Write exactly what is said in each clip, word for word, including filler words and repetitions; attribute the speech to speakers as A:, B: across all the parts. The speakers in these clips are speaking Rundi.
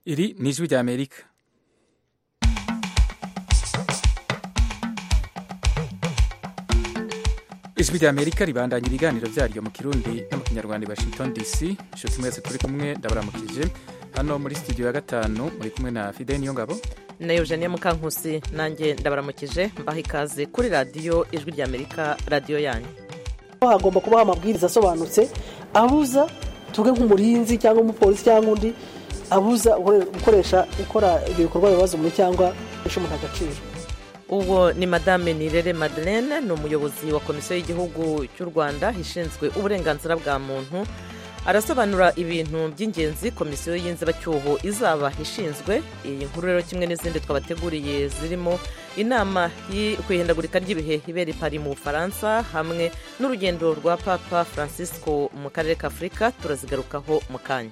A: Iri ni ijwi rya Amerika. Ijwi rya Amerika ribandanya ibiganiro vyaryo mu Kirundi no mu Kinyarwanda i Washington D C. Nshuti mwese turi kumwe ndabaramukije. Hano muri studio ya gatanu muri kumwe na Fidel Niyongabo
B: na Eugenie Mukankusi, nanjye ndabaramukije mbaha ikaze kuri radio Ijwi rya Amerika, radio yanyu.
C: Hagomba kubaho amabwiriza asobanutse abuza tuge nk'umurinzi cyangwa umupolisi cyangwa undi abuza gukoresha ukora ibikorwa bibazo muri cyangwa isho mu agaciro.
B: Uwo ni Madame Nirere Madeleine, ni umuyobozi wa Komisiyo y'Igihugu cy'u Rwanda ishinzwe uburenganzira bwa muntu. Arasobanura ibintu by'ingenzi komisiyo y'inzibacyuho izaba ishinzwe. Iyi nkuru rero kimwe n'izindi twabateguriye zirimo inama y'ukwihindagurika ry'ibihe ibera i Paris mu Bufaransa hamwe n'urugendo rwa Papa Francisco mu karere ka Afurika turazigarukaho mu kanya.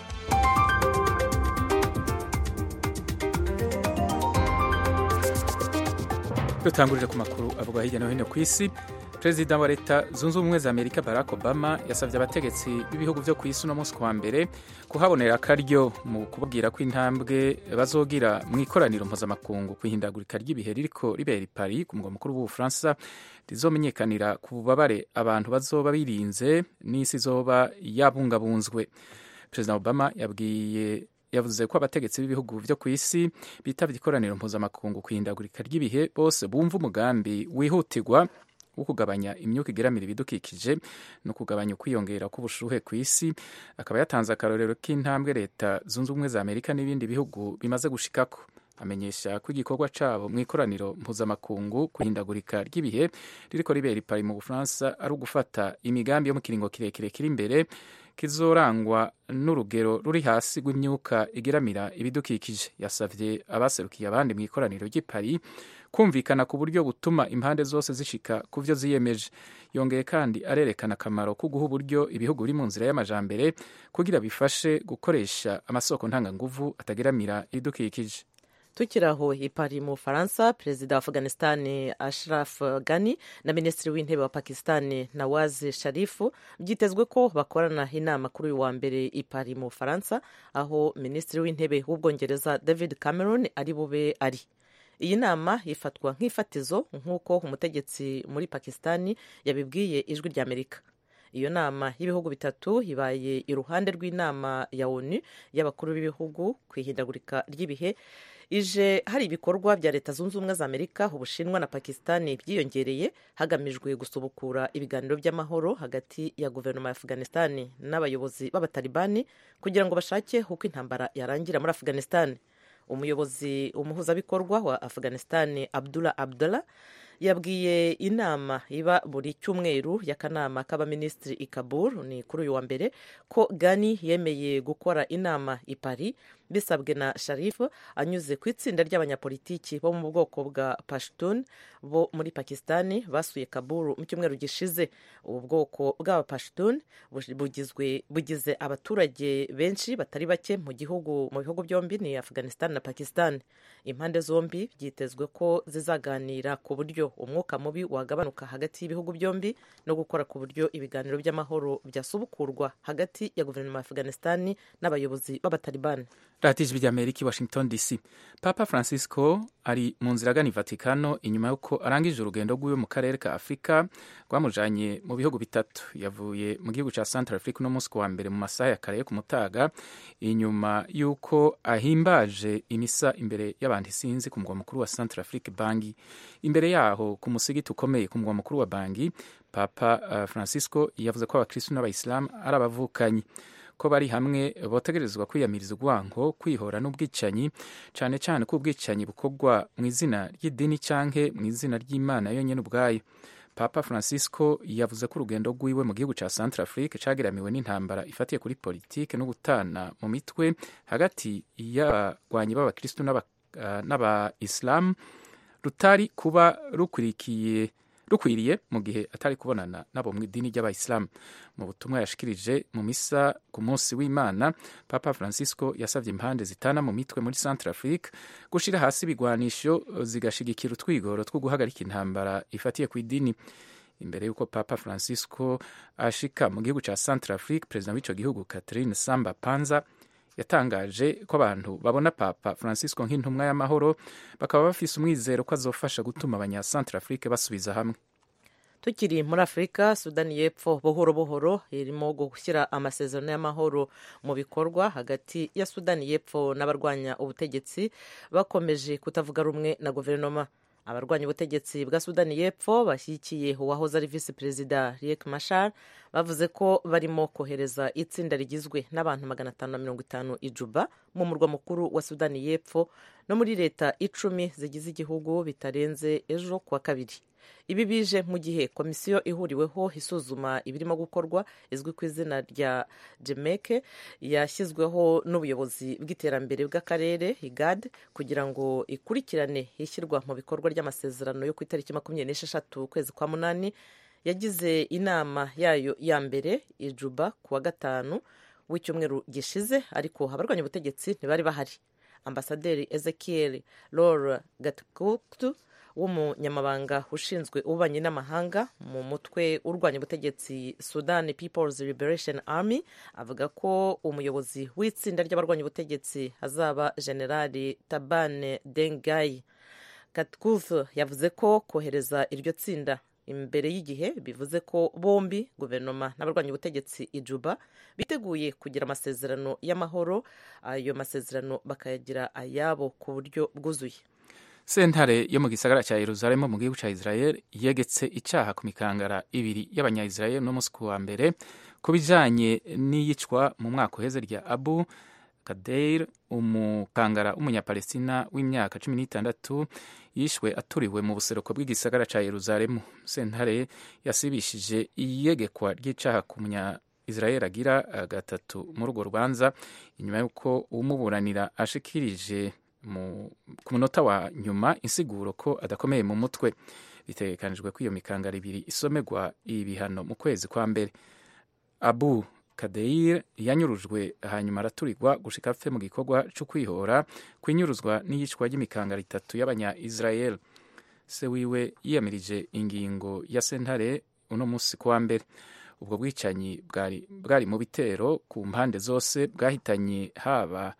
A: Dutangurije ku makuru avuga hirya no hino ku isi. Perezida wa Leta Zunze Ubumwe za Amerika Barack Obama yasabye abategetsi b'ibihugu byo ku isi no munsi wa mbere kuhabonera akaryo mu kubabwira ko intambwe bazogira mu ikoraniro mpuzamakungu kwihindagurika ry'ibihe ririko ribera i Paris ku mugwa mukuru w'Ubufaransa rizomenyekanira ku bubabare abantu bazoba birinze n'isi izoba yabungabunzwe. Perezida Obama yabwiye yavuze ko abategetsi b'ibihugu byo ku isi bitavye ikoraniro mpuzamakungu kwihindagurika ry'ibihe bose bumva umugambi wihutirwa wo kugabanya imyuka igeramira ibidukikije no kugabanya ukwiyongera k'ubushuhe ku isi. Akaba yatanze akarorero k'intambwe Leta Zunze Ubumwe za Amerika n'ibindi bihugu bimaze gushikako. Amenyesha ko igikorwa cabo mu ikoraniro mpuzamakungu kwihindagurika ry'ibihe ririko ribera i Paris mu Bufaransa ari ugufata imigambi yo mu kiringo kirekire kiri imbere kizorangwa n'urugero ruri hasi rw'imyuka igeramira ibidukikije. Yasavye abaserukiye abandi mu ikoraniro ry'i Paris kumvikana ku buryo butuma impande zose zishika ku vyo ziyemeje. Yongeye kandi arerekana akamaro ko guha uburyo ibihugu biri mu nzira y'amajambere kugira bifashe gukoresha amasoko ntanganguvu atageramira ibidukikije.
B: Tukiraho i Paris mu Faransa, Perezida wa Afghanistan Ashraf Ghani na Minisitiri w'Intebe wa Pakistan Nawaz Sharif byitezwe ko bakorana inama kuri uyu wa mbere i Paris mu Faransa, aho Minisitiri w'Intebe w'Ubwongereza David Cameron ari bube ari. Iyi nama ifatwa nk'ifatizo nk'uko umutegetsi muri Pakistan yabibwiye Ijwi rya Amerika. Iyo nama y'ibihugu bitatu ibaye iruhande rw'inama ya ONU y'abakuru b'ibihugu kwihindagurika ry'ibihe ije hari ibikorwa bya Leta Zunze Ubumwe za Amerika, Ubushinwa na Pakistan byiyongereye hagamijwe gusubukura ibiganiro by'amahoro hagati ya guverinoma ya Afghanistan n'abayobozi b'abatalibani kugira ngo bashake uko intambara yarangira muri Afghanistan. Umuyobozi umuhuzabikorwa wa Afghanistan Abdullah Abdullah yabwiye inama iba buri cyumweru y'akanama k'abaminisitiri i Kabul ni kuri uyu wa mbere ko Ghani yemeye gukora inama i Paris bisabwe na Sharif anyuze ku itsinda ry'abanyapolitiki bo mu bwoko bwa Pashtun bo muri Pakistan basuye Kabul mu cyumweru gishize. Ubu bwoko bw'aba Pashtun bugizwe bugize abaturage benshi batari bake mu gihugu mu bihugu byombi ni Afghanistan na Pakistan. Impande zombi byitezwe ko zizaganira ku buryo umwuka mubi wagabanuka hagati y'ibihugu byombi no gukora ku buryo ibiganiro by'amahoro byasubukurwa hagati ya guverinoma ya Afghanistan n'abayobozi b'abatalibani.
A: Radio Ijwi rya Amerika, Washington D C. Papa Francisco ari mu nzira agana i Vatikano inyuma y'uko arangije urugendo rw'iwe mu karere ka Afurika rwamujanye mu bihugu bitatu. Yavuye mu gihugu ca Central Africa no munsi wa mbere mu masaha ya kare ku mutaga inyuma y'uko ahimbaje imisa imbere y'abantu isinzi ku mugwa mukuru wa Central Africa Bangi. Imbere yaho ku musigiti ukomeye ku mugwa mukuru wa Bangi, Papa uh, Francisco yavuze ko abakristo n'abayisilamu ari abavukanyi, ko bari hamwe botegerezwa kwiyamiriza urwango, kwihora n'ubwicanyi, cyane cyane ko ubwicanyi bukorwa mu izina ry'idini canke mu izina ry'Imana yonyene ubwayo. Papa Francisco yavuze ko urugendo rwiwe mu gihugu ca Central Africa cageramiwe n'intambara ifatiye kuri politike no gutana mu mitwe hagati y'abagwanyi b'abakristo n'aba-Islam rutari kuba rukurikiye rukwiriye mu gihe atari kubonana nabo mu idini ry'abayisilamu. Mu butumwa yashikirije mu misa ku munsi w'Imana, Papa Francisco yasavye impande zitana mu mitwe muri Central Africa gushira hasi ibigwanisho zigashigikira utwigoro two guhagarika intambara ifatiye ku idini. Imbere y'uko Papa Francisco ashika mu gihugu ca Central Africa, perezida w'ico gihugu Catherine Samba Panza yatangaje ko abantu babona Papa Francisco nk'intumwa y'amahoro bakaba bafise umwizero ko azofasha gutuma abanyasantrafrike basubiza hamwe.
B: Tukiri muri Afurika, Sudani y'Epfo buhoro buhoro irimo gushyira amasezerano y'amahoro mu bikorwa hagati ya Sudani y'Epfo n'abarwanya ubutegetsi bakomeje kutavuga rumwe na guverinoma. Abarwanya ubutegetsi bwa Sudani y'Epfo bashyigikiye uwahoze ari visi perezida Riek Machar bavuze ko barimo kohereza itsinda rigizwe n'abantu magana atanu na mirongo itanu i Juba mu murwa mukuru wa Sudani y'Epfo no muri leta icumi zigize igihugu bitarenze ejo kuwa kabiri. Ibi bije mu gihe komisiyo ihuriweho isuzuma ibirimo gukorwa izwi ku izina rya Jemeke yashyizweho n'ubuyobozi bw'iterambere bw'akarere IGAD kugira ngo ikurikirane ishyirwa mu bikorwa ry'amasezerano yo ku itariki makumyabiri n'esheshatu ukwezi kwa munani yagize inama yayo ya mbere i Juba kuwa gatanu w'icyumweru gishize, ariko abarwanya ubutegetsi ntibari bahari. Ambasaderi Ezekiel Laura Gatkutu w'umunyamabanga ushinzwe ububanyi n'amahanga mu mutwe urwanya ubutegetsi Sudan People's Liberation Army avuga ko umuyobozi w'itsinda ry'abarwanya ubutegetsi azaba Generali Tabane Dengai. Katkuth yavuze ko kohereza iryo tsinda imbere y'igihe bivuze ko bombi guverinoma n'abarwanya ubutegetsi i Juba biteguye kugira amasezerano y'amahoro, ayo masezerano bakayagira ayabo ku buryo bwuzuye.
A: Sentare yo mu gisagara cya Yerusalemu mu gihugu cya Israel yegetse icyaha ku mikangara ibiri y'abanya-Israel no musi wa mbere ku bijanye n'iyicwa mu mwaka uheze rya Abu Kadeir, umukangara w'umunyapalestina w'imyaka cumi n'itandatu yishwe aturiwe mu buseruko bw'igisagara cya Yerusalemu. Sentare yasibishije iyegekwa ry'icyaha ku munya-Israel agira gatatu muri urwo rubanza inyuma y'uko umuburanira ashikirije ku munota wa nyuma insiguro ko adakomeye mu mutwe. Bitegekanijwe ko iyo mikangara ibiri isomerwa ibihano mu kwezi kwa mbere. Abu Kadeir yanyurujwe hanyuma araturirwa gushika apfe mu gikorwa cyo kwihora kwinyuruzwa n'iyicwa ry'imikangara itatu y'abanya-Israel. Se wiwe yiyamirije ingingo ya sentare uno musi kwa mbere. Ubwo bwicanyi bwari bwari mu bitero ku mpande zose bwahitanye haba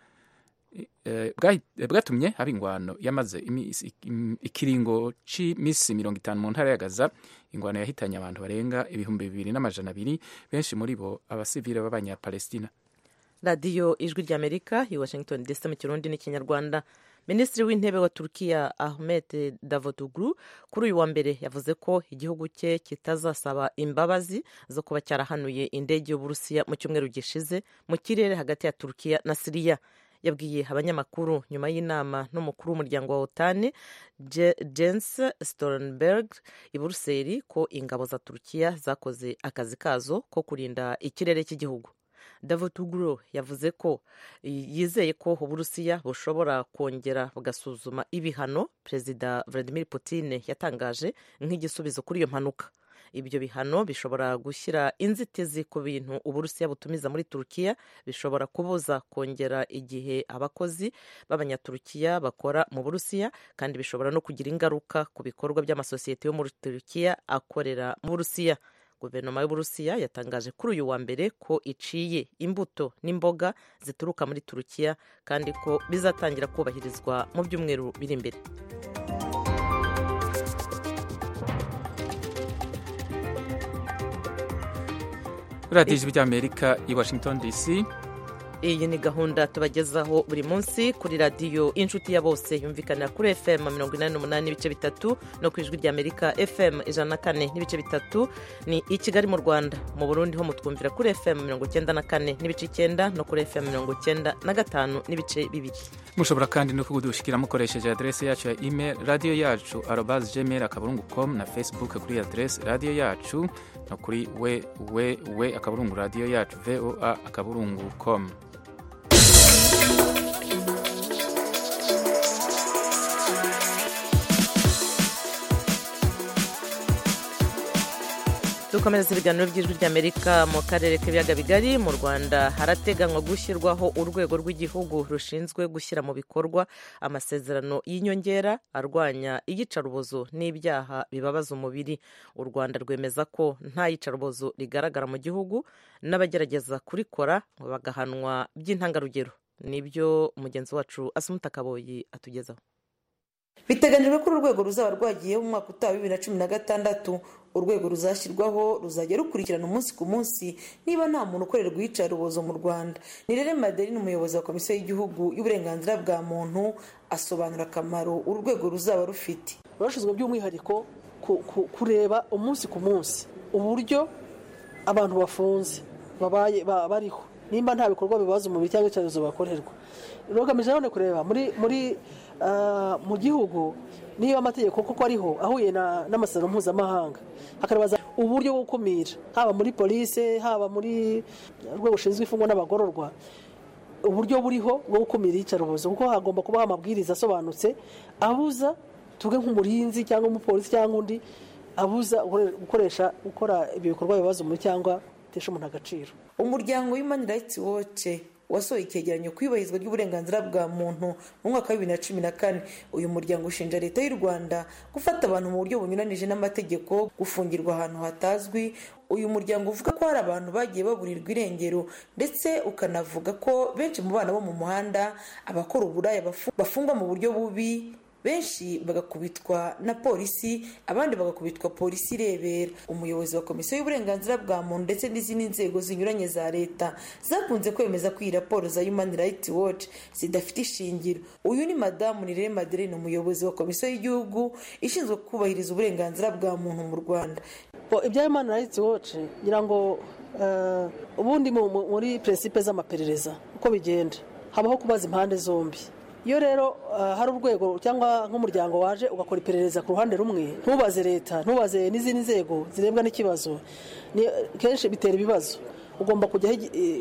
A: bwatumye haba ingwano yamaze ikiringo c'imisi mirongo itanu mu ntara ya Gaza. Ingwano yahitanye abantu barenga ibihumbi bibiri n'amajana abiri, benshi muri bo abasivile b'abanyapalestina.
B: Radiyo Ijwi ry'Amerika i Washington D C mu Kirundi n'Ikinyarwanda. Minisitiri w'intebe wa Turkiya Ahmet Davutoglu kuri uyu wa mbere yavuze ko igihugu cye kitazasaba imbabazi zo kuba cyarahanuye indege y'Uburusiya mu cyumweru gishize mu kirere hagati ya Turkiya na Siriya. Yabwiye abanyamakuru nyuma y'inama n'umukuru w'umuryango wa OTAN Jens Stoltenberg i Buruseli ko ingabo za Turkiya zakoze akazi kazo ko kurinda ikirere cy'igihugu. Davutoglu yavuze ko yizeye ko Uburusiya bushobora kongera bugasuzuma ibihano Perezida Vladimir Putin yatangaje nk'igisubizo kuri iyo mpanuka. Ibyo bihano bishobora gushyira inzitizi ku bintu Uburusiya butumiza muri Turkiya, bishobora kubuza kongera igihe abakozi b'abanyaturukiya bakora mu Burusiya, kandi bishobora no kugira ingaruka ku bikorwa by'amasosiyete yo muri Turkiya akorera mu Burusiya. Guverinoma y'Uburusiya yatangaje kuri uyu wa mbere ko iciye imbuto n'imboga zituruka muri Turkiya kandi ko bizatangira kubahirizwa mu byumweru biri imbere.
A: Radiyo Ijwi ry'Amerika i Washington D C.
B: Iyi ni gahunda tubagezaho buri munsi kuri radiyo inshuti ya bose yumvikanira kuri F M mirongo inani n'umunani n'ibice bitatu no ku Ijwi ry'Amerika F M ijana na kane n'ibice bitatu ni i Kigali mu Rwanda. Mu Burundi ho mutwumvira kuri F M mirongo icyenda na kane n'ibice icyenda no kuri F M mirongo icyenda na gatanu n'ibice bibiri.
A: Mushobora kandi no kudushikira mukoresheje adresse yacu ya email radio yacu arobase gmail akaburungu com na Facebook kuri adresse radio yacu no kuri we we we akaburungu radio yacu voa akaburungu com.
B: Dukomereza ibiganiro by'Ijwi ry'Amerika mu karere k'ibiyaga bigari. Mu Rwanda harateganywa gushyirwaho urwego rw'igihugu rushinzwe gushyira mu bikorwa amasezerano y'inyongera arwanya iyicarubozo n'ibyaha bibabaza umubiri. U Rwanda rwemeza ko nta yicarubozo rigaragara mu gihugu n'abagerageza kurikora bagahanwa by'intangarugero. nibyo umugenzi wacu Asumuta Kaboyi atugezaho.
D: Biteganyijwe ko urwego ruzaba rwagiyeho mu mwaka utaha bibiri na cumi na gatandatu. Urwego ruzashyirwaho ruzajya rukurikirana umunsi ku munsi niba nta muntu ukorerwa iyicarubozo mu Rwanda. Nirere Madeline, umuyobozi wa Komisiyo y'Igihugu y'Uburenganzira bwa Muntu, asobanura akamaro uru rwego ruzaba rufite.
C: Barashinzwe by'umwihariko kureba umunsi ku munsi uburyo abantu bafunze babaye bariho, nimba nta bikorwa bibaza umubiri cyangwa icarubozo bakorerwa. Rugamije none kureba muri muri mu gihugu niba amategeko koko ariho ahuye n'amasezerano mpuzamahanga, hakabaza uburyo bwo gukumira, haba muri polisi, haba muri rwego rushinzwe imfungwa n'abagororwa, uburyo buriho bwo gukumira iyicarubozo, kuko hagomba kubaho amabwiriza asobanutse abuza, tuge nk'umurinzi cyangwa umupolisi cyangwa undi, abuza gukoresha gukora ibyo bikorwa bibaza umubiri cyangwa bitesha umuntu agaciro.
D: Umuryango Human Rights Watch wasohoye icyegeranyo ku iyubahirizwa ry'uburenganzira bwa muntu mu mwaka wa bibiri na cumi na kane. Uyu muryango ushinja leta y'u Rwanda gufata abantu mu buryo bunyuranije n'amategeko, gufungirwa ahantu hatazwi. Uyu muryango uvuga ko hari abantu bagiye baburirwa irengero, ndetse ukanavuga ko benshi mu bana bo mu muhanda, abakora uburaya bafungwa mu buryo bubi, benshi bagakubitwa na polisi, abandi bagakubitwa polisi irebera. Umuyobozi wa Komisiyo y'Uburenganzira bwa Muntu ndetse n'izindi nzego zinyuranye za leta zakunze kwemeza ko iyi raporo za Human Rights Watch zidafite ishingiro. Uyu ni Madamu Nirere Madeline, umuyobozi wa Komisiyo y'Igihugu ishinzwe kubahiriza uburenganzira bwa muntu mu Rwanda.
C: Ibya Human Rights Watch ngira ngo ubundi muri principe z'amaperereza uko bigenda habaho kubaza impande zombi. Iyo rero hari urwego cyangwa nk'umuryango waje ugakora iperereza ku ruhande rumwe, ntubaze leta, ntubaze n'izindi nzego zirebwa n'ikibazo, kenshi bitera ibibazo. Ugomba kujya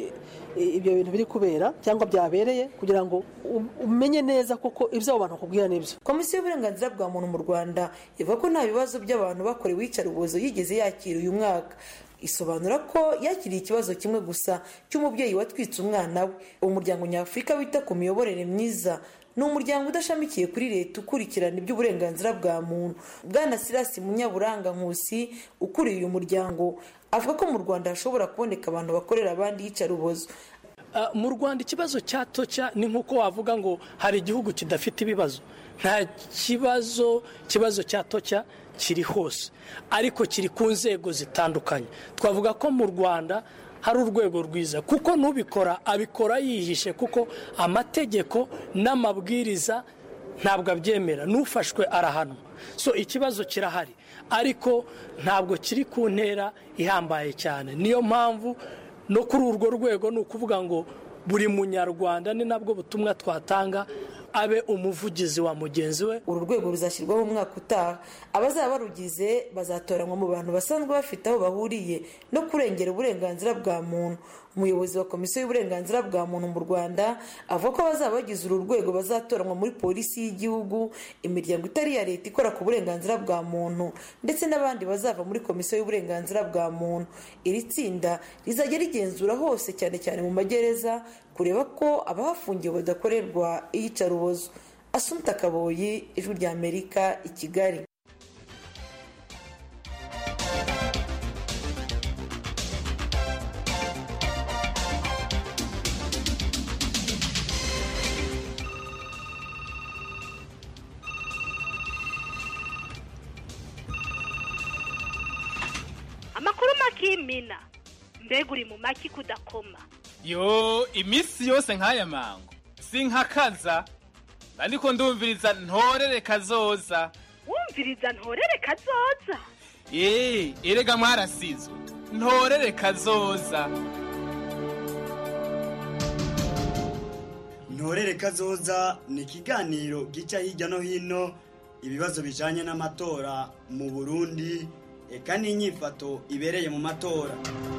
C: ibyo bintu biri kubera cyangwa byabereye kugira ngo umenye neza koko ibyo abo bantu bakubwira n'ibyo.
D: Komisiyo y'Uburenganzira bwa Muntu mu Rwanda ivuga ko nta bibazo by'abantu bakorewe iyicarubozo yigeze yakira uyu mwaka. Isobanura ko yakiriye ikibazo kimwe gusa cy'umubyeyi watwitse umwana we. Umuryango Nyafurika wita ku miyoborere myiza ni umuryango udashamikiye kuri leta ukurikirana iby'uburenganzira bwa muntu. Bwana Silas Munyaburanga Nkusi ukuriye uyu muryango avuga ko mu Rwanda hashobora kuboneka abantu bakorera abandi iyicarubozo.
E: Mu Rwanda ikibazo cyatoca ni nk'uko wavuga ngo hari igihugu kidafite ibibazo. Nta kibazo kibazo cyatoca kiri hose, ariko kiri ku nzego zitandukanye. Twavuga ko mu Rwanda hari urwego rwiza, kuko nubikora abikora yihishe, kuko amategeko n'amabwiriza ntabwo abyemera, nufashwe arahanwa. So ikibazo kirahari, ariko ntabwo kiri ku ntera ihambaye cyane. Niyo mpamvu no kuri urwo rwego ni ukuvuga ngo buri munyarwanda, ni nabwo butumwa twatanga, abe umuvugizi wa mugenzi we.
D: Uru rwego ruzashyirwaho umwaka utaha. Abazaba barugize bazatoranywa mu bantu basanzwe bafite aho bahuriye no kurengera uburenganzira bwa muntu. Umuyobozi wa Komisiyo y'Uburenganzira bwa Muntu mu Rwanda avuga ko abazaba bagize uru rwego bazatoranywa muri polisi y'igihugu, imiryango itari iya leta ikora ku burenganzira bwa muntu, ndetse n'abandi bazava muri Komisiyo y'Uburenganzira bwa Muntu. Iri tsinda rizajya rigenzura hose, cyane cyane mu magereza, kureba ko abahafungiwe badakorerwa iyicarubozo. Asumuta Kaboyi, Ijwi ry'Amerika, i Kigali.
F: Amakuru makimina, mbega uri mu maki kudakoma?
G: Yo, imisi yose nk'aya mango sinkakaza, ariko ndumviriza ntorere kazoza.
F: Wumviriza ntorere kazoza?
G: Eh, erega mwarasizwe ntorere kazoza.
H: Ntorere kazoza ni ikiganiro gica hirya no hino ibibazo bijanye n'amatora mu Burundi, eka n'inyifato ibereye mu matora.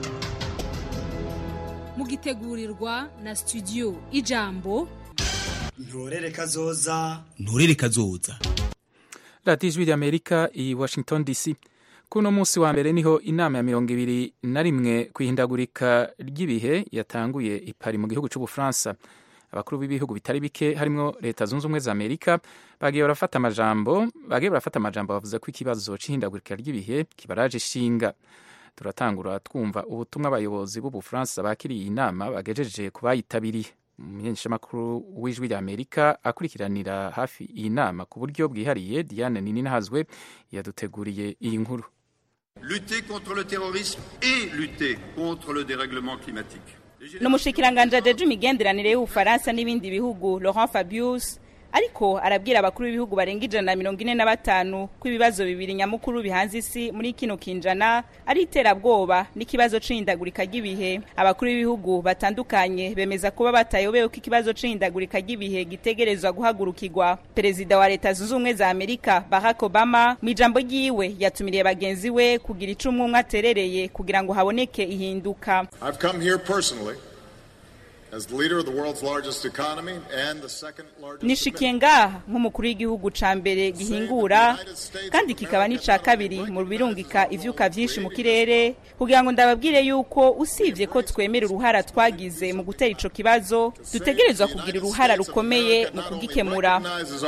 I: Mugitegurirwa na studio Ijambo.
H: Ntorere kazoza,
J: ntorere kazoza.
A: Radio Ijwi ry'Amerika i Washington D C. Kuno munsi wa mbere niho inama ya mirongo ibiri na rimwe kwihindagurika ry'ibihe yatanguye i Paris mu gihugu cy'u Bufaransa. Abakuru b'ibihugu bitari bike harimo Leta Zunze Ubumwe za Amerika bagiye barafata amajambo, bagiye barafata amajambo bavuze ko ikibazo c'ihindagurika ry'ibihe kibaraje ishinga. Turatangura twumva ubutumwa abayobozi b'u Bufaransa bakiriye inama bagejeje kubayitabiriye. umumenyeshamakuru w'ijwi rya Amerika akurikiranira hafi iyi nama ku buryo bwihariye. Diane Nininahazwe yaduteguriye iyi nkuru.
J: Lutter contre le terrorisme et lutter contre le dérèglement climatique.
K: N'umushikiranganje ajeje imigenderanire y'Ubufaransa n'ibindi bihugu Laurent Fabius ariko arabwira abakuru b'ibihugu barenga ijana na mirongo ine na batanu ko ibibazo bibiri nyamukuru bihanze isi muri kino kinjana ari iterabwoba n'ikibazo c'ihindagurika ry'ibihe. Abakuru b'ibihugu batandukanye bemeza kuba batayobewe ko ikibazo c'ihindagurika ry'ibihe gitegerezwa guhagurukirwa. Perezida wa Leta Zunze Ubumwe za Amerika Barack Obama mu ijambo ryiwe yatumiriye bagenzi we kugira ico umwe aterereye kugira ngo haboneke ihinduka.
L: I've come here personally as the leader of the world's largest economy and the second largest.
K: Nishikiye ngaha nk'umukuru w'igihugu ca mbere gihingura kandi kikaba n'ica kabiri mu birungika ivyuka vyinshi mu kirere kugira ngo ndababwire yuko usivye ko twemera uruhara twagize mu gutera ico kibazo dutegerezwa kugira uruhara rukomeye mu kugikemura.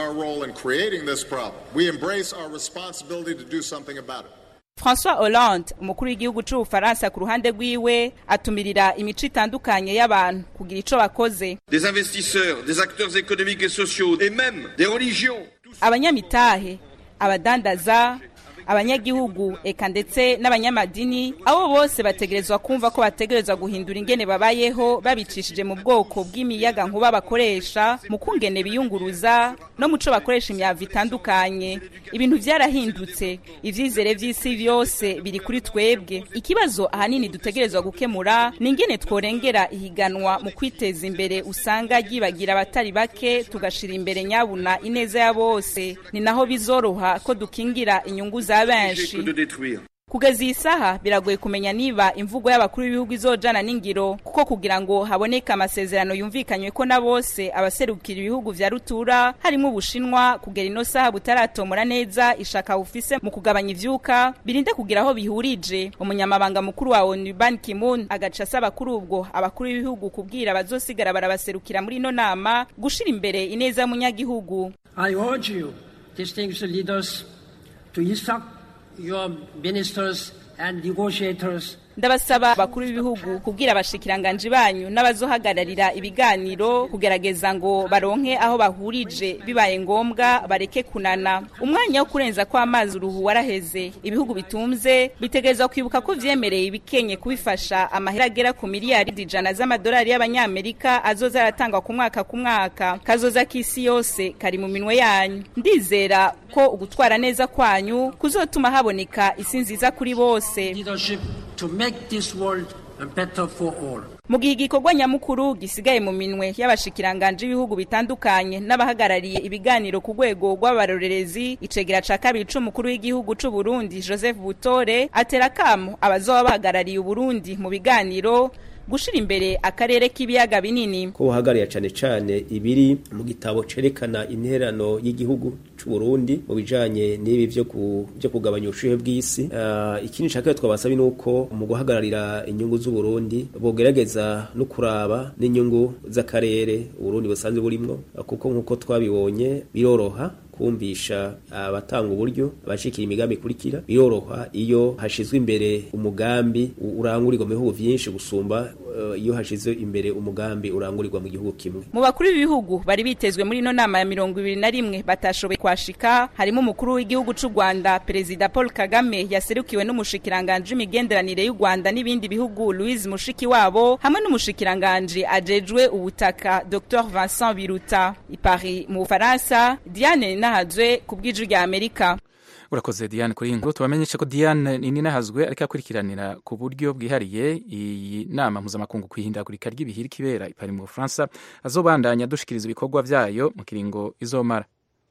L: We embrace our responsibility to do something about it.
K: François Hollande umukuru w'igihugu c'Ubufaransa ku ruhande rwiwe atumirira imico itandukanye y'abantu kugira ico bakoze.
J: Des investisseurs, des acteurs économiques et sociaux et même des religions.
K: Abanyamitahe, abadandaza, abanyagihugu eka ndetse n'abanyamadini abo bose bategerezwa kumva ko bategerezwa guhindura ingene babayeho babicishije mu bwoko bw'imiyaga nkuba bakoresha mu kungene biyunguruza no muco bakoresha imyavu itandukanye. Ibintu vyarahindutse, ivyizere vy'isi byose biri kuri twebwe. Ikibazo ahanini dutegerezwa gukemura ni ingene tworengera ihiganwa mu kwiteza imbere usanga gibagira abatari bake tugashira imbere nyabuna ineza ya bose. Ni naho bizoroha ko dukingira inyungu za benshi. Kugeza isaha biragoye kumenya niba imvugo y'abakuru b'ibihugu izojana n'ingiro kuko kugira ngo haboneka amasezerano yumvikanywe ko na bose abaserukira ibihugu vya rutura harimo Ubushinwa kugera ino saha butaratomora neza ishaka ufise mu kugabanya ivyuka birinde kugira aho bihurije. Umunyamabanga mukuru wa ONU Ban Ki-moon agaca asaba kuri ubwo abakuru b'ibihugu kubwira bazosigara barabaserukira muri ino nama gushira imbere ineza y'umunyagihugu.
M: I urge you, distinguished leaders, to instruct your ministers and negotiators.
K: Ndabasaba bakuru b'ibihugu kubwira abashikiranganje banyu n'abazohagararira ibiganiro kugerageza ngo baronke aho bahurije bibaye ngombwa bareke kunana. Umwanya wo kurenza kwa amazi uruhu waraheze. Ibihugu bitumze bitegerezwa kwibuka ko vyemereye ibikenye kubifasha amahera agera ku miliyari ijana z'amadolari y'abanyamerika azoza aratangwa ku mwaka ku mwaka. Kazoza k'isi yose kari mu minwe yanyu. Ndizera ko ugutwara neza kwanyu kuzotuma haboneka isi nziza kuri bose.
M: To make this world better for all.
K: Mu gihe igikorwa nyamukuru gisigaye mu minwe y'abashikiranganje ibihugu bitandukanye n'abahagarariye ibiganiro ku rwego rw'abarorerezi, icegera ca kabiri c'umukuru w'igihugu c'u Burundi Joseph Butore atera kamo abazoba bahagarariye u Burundi mu biganiro gushira imbere akarere k'ibiyaga binini.
N: Ko hagarariye cane cane ibiri mu gitabo cerekana interano y'igihugu c'u Burundi mu bijanye n'ibi byo ku byo kugabanya ubushuhe bw'isi. Uh, ikindi caka twabasaba nuko mu guhagararira inyungu z'u Burundi bogerageza no kuraba n'inyungu z'akarere u Burundi busanzwe burimwo, kuko nkuko twabibonye biroroha kumvisha abatanga uburyo abashikira imigambi kurikira biroroha iyo hashizwe imbere umugambi urangurirwa mu bihugu vyinshi gusumba uh, iyo hashizwe imbere umugambi urangurirwa mu gihugu kimwe.
K: Mu bakuru b'ibihugu bari bitezwe muri no nama ya mirongo ibiri na rimwe batashoboye kwashika harimo umukuru w'igihugu c'u Rwanda Perezida Paul Kagame yaserukiwe n'umushikiranganje imigenderanire y'u Rwanda n'ibindi bihugu Louise Mushikiwabo hamwe n'umushikiranganje ajejwe ubutaka Docteur Vincent Biruta. I Paris mu Faransa, Diane Nahazwe kubw'ijwi rya Amerika.
A: Urakoze Diane kuri inkuru. Tubamenyesha ko Diane Ninahazwe ariko akurikiranira ku buryo bwihariye iyi nama mpuzamakungu kwihindagurika ry'ibihiri kibera i Paris mu Faransa, azobandanya dushikiriza ibikorwa vyayo mu kiringo izomara.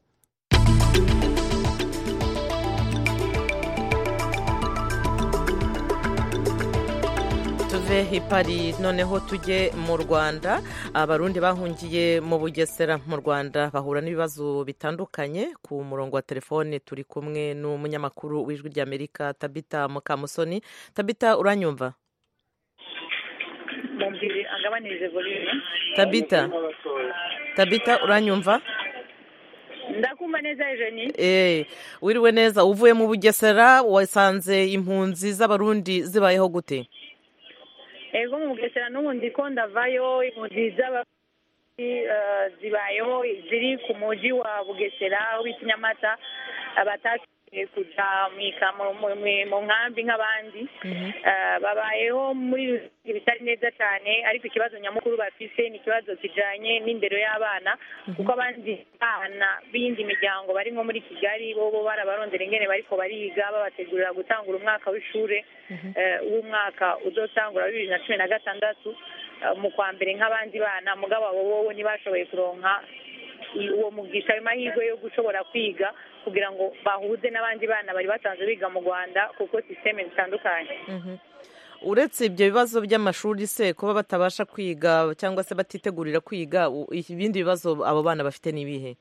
B: tuve hipari noneho tujye mu Rwanda. Abarundi bahungiye mu Bugesera mu Rwanda bahura n'ibibazo bitandukanye. Ku murongo wa telefone turi kumwe n'umunyamakuru w'ijwi rya Amerika Tabita Mukamusoni. Tabita, uranyumva?
O: Mumbiri agabanirize volume.
B: Tabita Tabita uranyumva?
O: Ndakumva neza Eugenie.
B: Eh, wiriwe neza. Uvuye mu Bugesera wasanze impunzi z'abarundi zibayeho gute?
O: Ego mu Bugesera n'ubundi ko ndavayo impunzi z'aba eh, zibayeho ziri ku muji wa bugesera aho bita inyamata abatashoboye kuja mwika mu- mu mu- mu nkambi nk'abandi Eh, babayeho muri ibitari neza cyane ariko ikibazo nyamukuru bafise ni ikibazo kijanye n'indero y'abana kuko abandi bana b'iyindi miryango bari nko muri kigali bo bo barabarondera ingene bariko bariga babategurira gutangura umwaka w'ishure eh, w'umwaka uzotangura bibiri na cumi na gatandatu eh, mu kwa mbere nk'abandi bana mugabo abo bobo ntibashoboye kuronka i- uwo mugisha ayo mahirwe yo gushobora kwiga kugira ngo bahuze n'abandi bana bari basanzwe biga mu rwanda kuko sisiteme zitandukanye
B: Mhm. uretse ibyo bibazo by'amashuri se kuba batabasha kwiga cyangwa se batitegurira kwiga u- ibindi bibazo abo bana bafite ni ibihe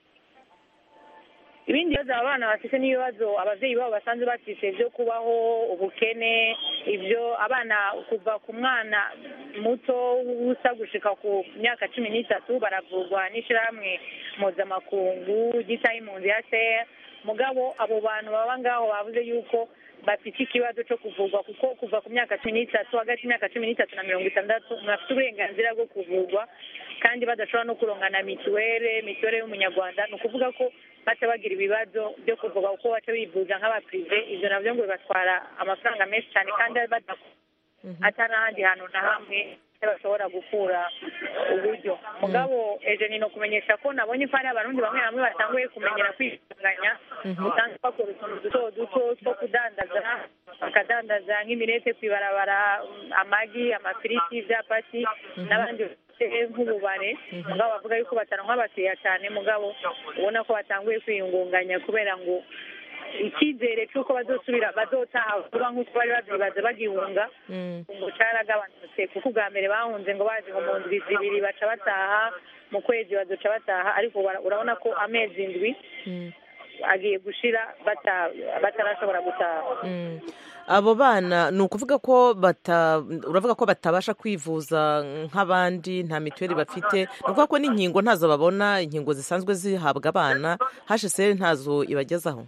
O: ibindi bibazo aba bana bafite n'ibibazo ababyeyi babo basanzwe bafite byo kubaho ubukene ibyo abana kuva ku mwana muto usa gushika ku myaka cumi n'itatu baravurwa n'ishyirahamwe mpuzamakungu ryitaho impunzi ya seya mugabo abo bantu baba ngaho bavuze yuko bafite ikibazo cyo kuvurwa kuko kuva ku myaka cumi n'itatu hagati y'imyaka cumi n'itatu na mirongo itandatu umuntu afite uburenganzira bwo kuvurwa kandi badashobora no kuronka na mituwere mituwere y'umunyarwanda ni ukuvuga ko baca bagira ibibazo byo kuvurwa kuko baca bivuza nk'abapurive ibyo nabyo ngo bibatwara amafaranga menshi cyane kandi badakora atari n'ahandi hantu na hamwe bashobora gukura uburyo mugabo ejo ni no kumenyesha ko nabonye ko hari abarundi bamwe bamwe batanguye kumenyera kwitunganya usanga bakora utuntu duto duto two kudandaza bakadandaza nk'imirete ku ibarabara amagi amafiriti ibyapati n'abandi bafite nk'ububare mugabo bavuga yuko bataronka abakiriya cyane mugabo ubona ko batanguye kwiyungunganya kubera ngo icyizere cy'uko bazosubira bazotaha vuba nk'uko bari babyibaza bagihunga ngo caragabanutse kuko ubwa mbere bahunze ngo baje ngo mu ndwi zibiri baca bataha mu kwezi bazoca bataha ariko bara- urabona ko amezi indwi agiye gushira bata- batarashobora gutaha
B: Mm. abo bana ni ukuvuga ko bata uravuga ko batabasha kwivuza nk'abandi nta mituweli bafite ni ukuvuga ko n'inkingo ntazo babona inkingo zisanzwe zihabwa abana hsr ntazo ibagezaho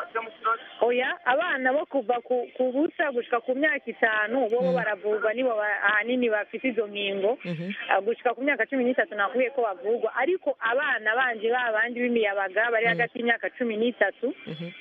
O: oya abana bo kuva ku ku busa gushika ku myaka itanu bo bo baravurwa nibo ba- ahanini bafite izo nkingo Ah, gushika ku myaka cumi n'itatu nakubwiye ko bavurwa ariko abana banje ba bandi b'imiyabaga bari hagati y'imyaka cumi n'itatu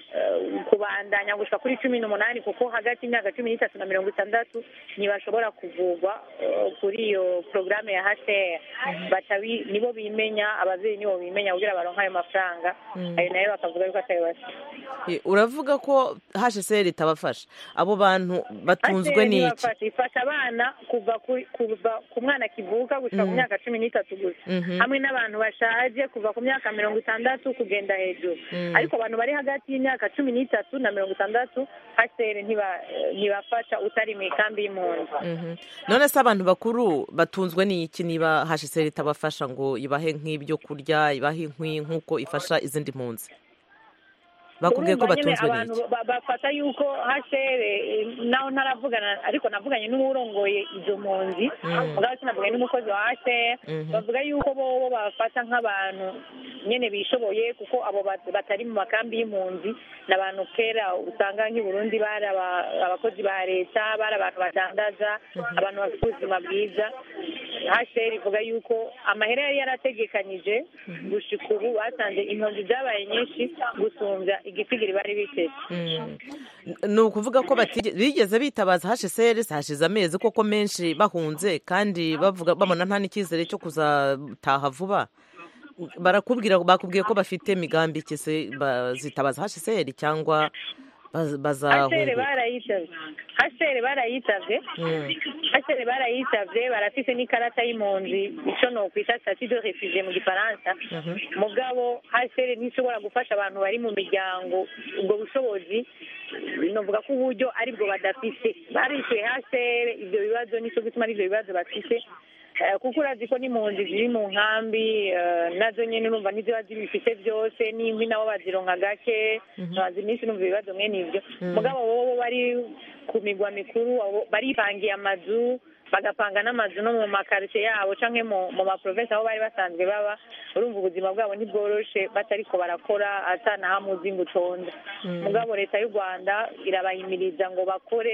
O: eh, kubandanya gushika kuri cumi n'umunani kuko hagati y'imyaka cumi n'itatu na mirongo itandatu ntibashobora kuvurwa eh, kuri iyo porogaramu ya hcr baca bi- nibo bimenya ababyeyi nibo bimenya kugira baronke ayo mafaranga
B: Mm.
O: ayo nayo bakavuga yuko atari bake
B: Eh, uravuga ko hsr itabafasha abo bantu batunzwe
O: Hcr
B: n'iki
O: ibafasha ifasha abana kuva ku- kuva ku mwana kivuka gushika ku
B: Mm.
O: myaka cumi n'itatu gusa
B: Mhm.
O: hamwe n'abantu bashaje kuva ku myaka mirongo itandatu kugenda hejuru
B: Mm.
O: ariko abantu bari hagati y'imyaka cumi n'itatu na mirongo itandatu hcr ntiba- ntibafasha utari mu ikambi y'impunzi
B: Mhm. none se abantu bakuru batunzwe n'iki niba hsr itabafasha ngo ibahe nk'ibyo kurya ibahe inkwi nk'uko ifasha izindi mpunzi bakubwiye ko
O: Urumva nyene
B: batunzwe
O: abantu
B: n'iki
O: ba- bafata yuko hcr eh, naho ntaravugana ariko navuganye n'uwurongoye izo mpunzi
B: Mm.
O: mugabo sinavuganye n'umukozi wa hcr
B: Mhm.
O: bavuga yuko bobo babafata nk'abantu nyene bishoboye kuko abo bat- batari mu makambi y'impunzi ni abantu kera usanga nk'i burundi bari aba- abakozi ba leta bari abantu badandaza abantu bafite ubuzima bwiza hcr ivuga yuko amahera yari yarategekanyije gushika ubu basanze impunzi zabaye nyinshi gusumbya igitigiri bari biteze
B: Mm. ni ukuvuga ko batige- bigeze bitabaza hsr hashize amezi koko menshi bahunze kandi bavuga babona nta n'icyizere cyo kuzataha vuba barakubwira bakubwiye ko bafite migambi ki se bazitabaza hsr cyangwa baz-
O: hcr
B: bazahunguka
O: barayitavye hcr barayitavye
B: Mm.
O: hcr barayitavye barafise n'ikarata y'impunzi ico nokwita statut de refugie mu gifaransa
B: Mhm.
O: mugabo hcr ntishobora gufasha abantu bari mu miryango ubwo bushobozi novuga ko uburyo aribwo badafise barishuye hcr ivyo bibazo nico gituma ari ivyo bibazo bafise Eh, kuko urazi ko n'impunzi ziri mu nkambi eh, nazo nyene urumva ntiziba zibifite byose n'inkwi nabo bazironka gake ntibazi iminsi numva ibibazo mwene ivyo
B: Mhm.
O: mugabo bobo bari ku migwa mikuru abo baripangiye amazu bagapanga n'amazu no mu makaritsiye yabo canke mu mu maprovensi aho bari basanzwe baba urumva ubuzima bwabo ntibworoshe batariko barakora ata na hamwe uzi ngo utonde
B: Mm.
O: mugabo leta y'u rwanda irabahimiriza ngo bakore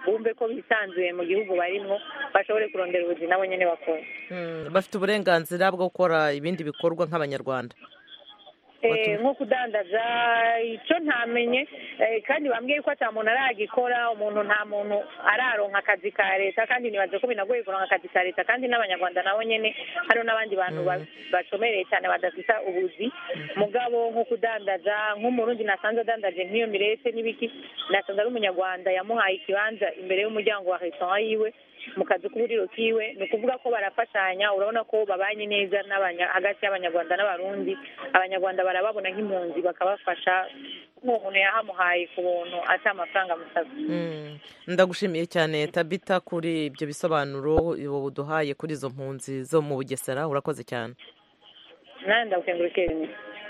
O: bumve ko bisanzuye mu gihugu barimo bashobore kurondera ubuzima nabo nyene bakora.
B: Bafite uburenganzira bwo gukora ibindi bikorwa nk'abanyarwanda
O: nko kudandaza icyo ntamenye kandi bambwiye ko ata muntu aragikora umuntu nta muntu araronka akazi ka leta kandi nibaze ko binagoye kuronka akazi ka leta kandi n'abanyarwanda nabo nyene hariho n'abandi bantu bacomereye cyane badafite ubuzi mugabo nko kudandaza nk'umurundi nasanze adandaje nk'iyo mirete n'ibiki nasanze ari umunyarwanda yamuhaye ikibanza imbere y'umuryango wa restaurant yiwe mu kazi k'uburiro kiwe ni ukuvuga ko barafashanya urabona ko babanye neza hagati y'abanyarwanda n'abarundi abanyarwanda barababona nk'impunzi bakabafasha nk'umuntu yahamuhaye ku buntu ata amafaranga amusabye.
B: Ndagushimiye cyane Tabita kuri ibyo bisobanuro uduhaye kuri izo mpunzi zo mu Bugesera urakoze cyane.
O: Nanjye ndagukengurukiye rimwe.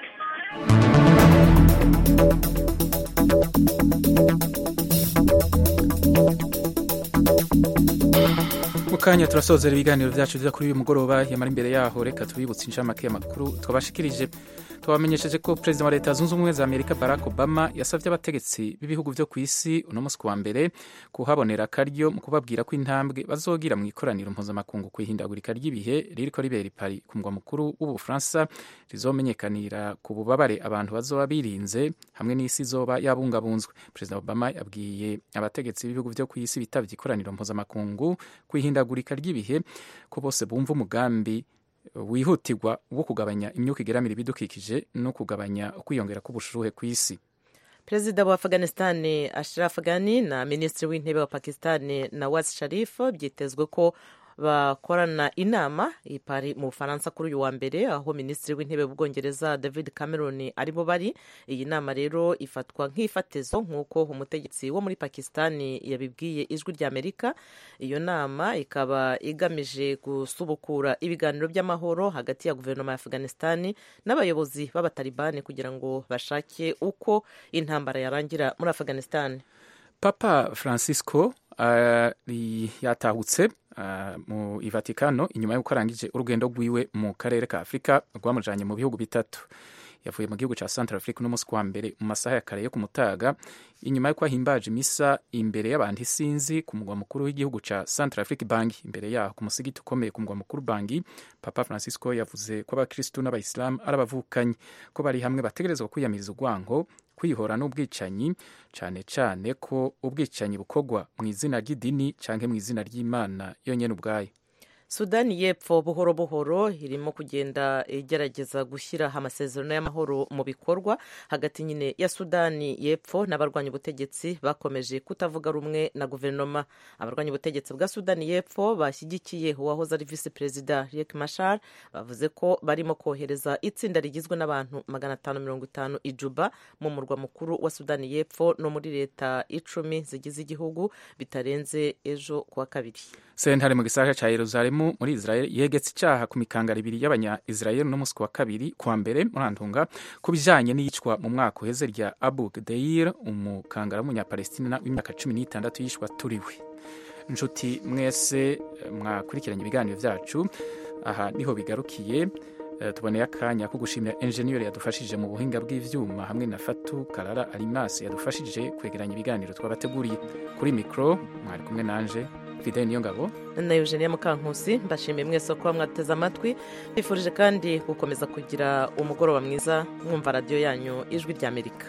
A: Mukanya turasozera ibiganiro byacu bya kuri uyu mugoroba yamara imbere yaho reka tubibutse inshamake y'amakuru twabashikirije twabamenyesheje ko Perezida wa Leta Zunze Ubumwe za Amerika Barack Obama yasabye abategetsi b'ibihugu byo ku isi uno munsi wa mbere kuhabonera akaryo mu kubabwira ko intambwe bazogira mu ikoraniro mpuzamakungu ku ihindagurika ry'ibihe ririko ribera i Paris ku mugwa mukuru w'Ubufaransa rizomenyekanira ku bubabare abantu bazoba birinze hamwe n'isi zoba yabungabunzwe. Perezida Obama yabwiye abategetsi b'ibihugu byo ku isi bitavye ikoraniro mpuzamakungu ku ihindagurika ry'ibihe ko bose bumva umugambi wihutirwa wo kugabanya imyuka igeramira ibidukikije no kugabanya ukwiyongera k'ubushuhe ku isi.
B: Perezida wa Afghanistan Ashraf Ghani na Minisitiri w'Intebe wa Pakistan Nawaz Sharif byitezwe ko bakorana inama i Paris mu Bufaransa kuri uyu wa mbere aho Minisitiri w'Intebe w'Ubwongereza David Cameron aribo bari. Iyi nama rero ifatwa nk'ifatizo nk'uko umutegetsi wo muri Pakistan yabibwiye Ijwi rya Amerika. Iyo nama ikaba igamije gusubukura ibiganiro by'amahoro hagati ya guverinoma ya Afghanistan n'abayobozi b'abatalibani kugira ngo bashake uko intambara yarangira muri Afghanistan.
A: Papa Francisco uh, yatahutse uh, mu Vatikano inyuma y'uko arangije urugendo rwiwe mu karere ka Afrika rwamujanye mu bihugu bitatu. Yavuye mu gihugu ca Central Africa no musi wa mbere mu masaha ya kare yo kumutaga inyuma y'uko ahimbaje imisa imbere y'abantu isinzi ku mugwa mukuru w'igihugu ca Central Africa Bangi. Imbere yaho ku musigiti ukomeye ku mugwa mukuru Bangi, Papa Francisco yavuze ko abakristu n'abayisilamu ari abavukanyi ko bari hamwe bategerezwa kwiyamiriza urwango kwihora n'ubwicanyi cyane cyane ko ubwicanyi bukorwa mu izina ry'idini canke mu izina ry'Imana yonyene ubwayo.
B: Sudani y'Epfo buhoro buhoro irimo kugenda igerageza gushyira amasezerano y'amahoro mu bikorwa hagati nyine ya Sudani y'Epfo n'abarwanya ubutegetsi bakomeje kutavuga rumwe na guverinoma. Abarwanya ubutegetsi bwa Sudani y'Epfo bashyigikiye uwahoze ari visi perezida Riek Machar bavuze ko barimo kohereza itsinda rigizwe n'abantu magana atanu mirongo itanu i Juba mu murwa mukuru wa Sudani y'Epfo no muri leta icumi zigize igihugu bitarenze ejo kuwa kabiri.
A: Sentare mu gisagara ca Yerusalemu muri Israel yegetse icaha ku mikangara ibiri y'abanya-Israel no musi wa kabiri kuwa mbere murantunga ku bijanye n'iyicwa mu mwaka uheze rya Abu Gdeir umukangara w'umunyapalestina w'imyaka cumi n'itandatu yishwa turiwe. Nshuti mwese mwakurikiranye ibiganiro vyacu aha niho bigarukiye. Uh, tuboneye akanya ko gushimira engineer yadufashije mu buhinga bw'ivyuma hamwe na Fatu Karara Alimas yadufashije kwegeranya ibiganiro twabateguriye. Kuri micro mwari kumwe nanje Fidel Niyongabo
B: na Eugenia Mukankusi. Mbashimiye mwese ko mwateze amatwi, bifurije kandi gukomeza kugira umugoroba mwiza mwumva radio yanyu Ijwi rya Amerika.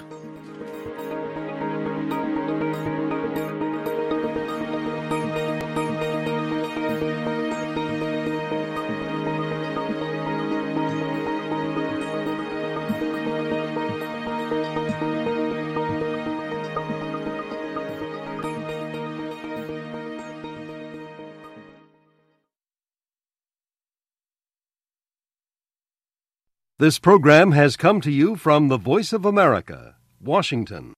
P: This program has come to you from the Voice of America, Washington.